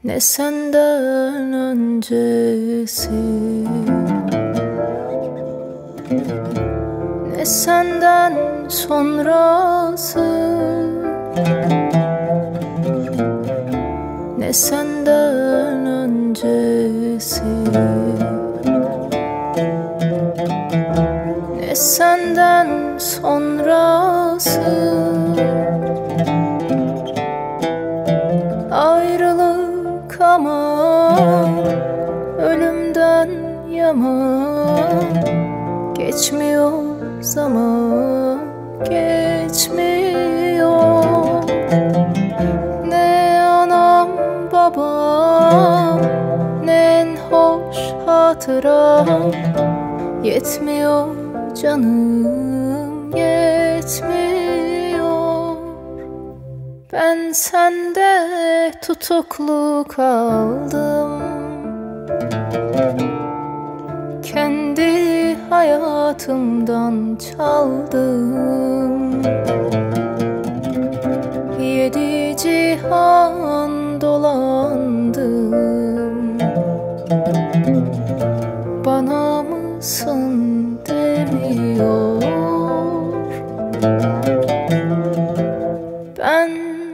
Ne senden öncesi, ne senden sonrası, ne senden öncesi, ne senden sonrası. Ayrılık ama ölümden yaman, geçmiyor zaman, geçmiyor. Ne anam babam, ne en hoş hatıram, yetmiyor canım, yetmiyor. Ben sende tutuklu kaldım, kendi hayatımdan çaldım. Yedi cihan dolandım, bana mısın demiyor. Ben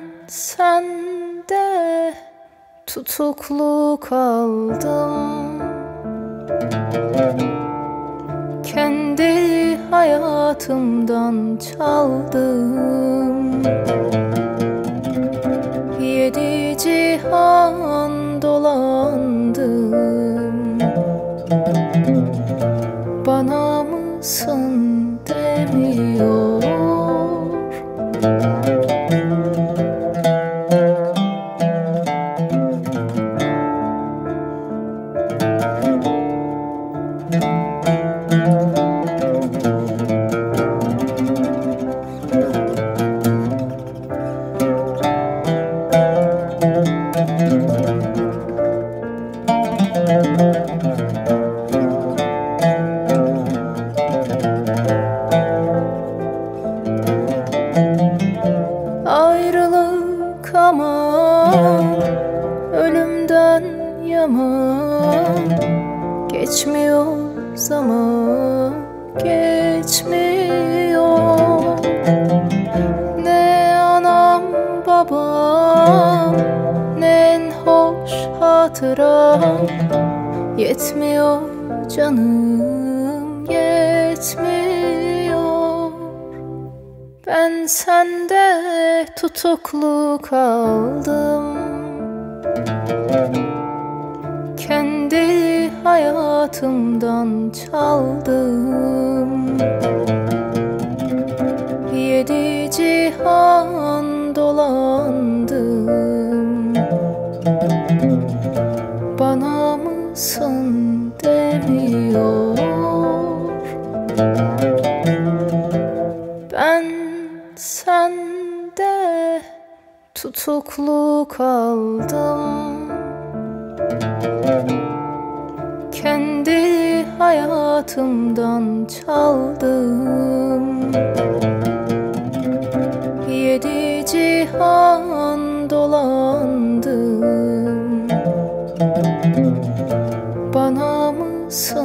sende tutuklu kaldım, kendi hayatımdan çaldım. Yedi cihan dolandım, bana mısın demiyor. Ayrılık ama ölümden yaman, geçmiyor zaman, geçmiyor. Ne anam babam, ne en hoş hatıram, yetmiyor canım, yetmiyor. Ben sende tutuklu kaldım, kendi hayatımdan çaldım. Yedi cihan dolandım, bana mısın demiyor. Ben sende tutuklu kaldım, kendi hayatımdan çaldım. Yedi cihan dolandım, bana mısın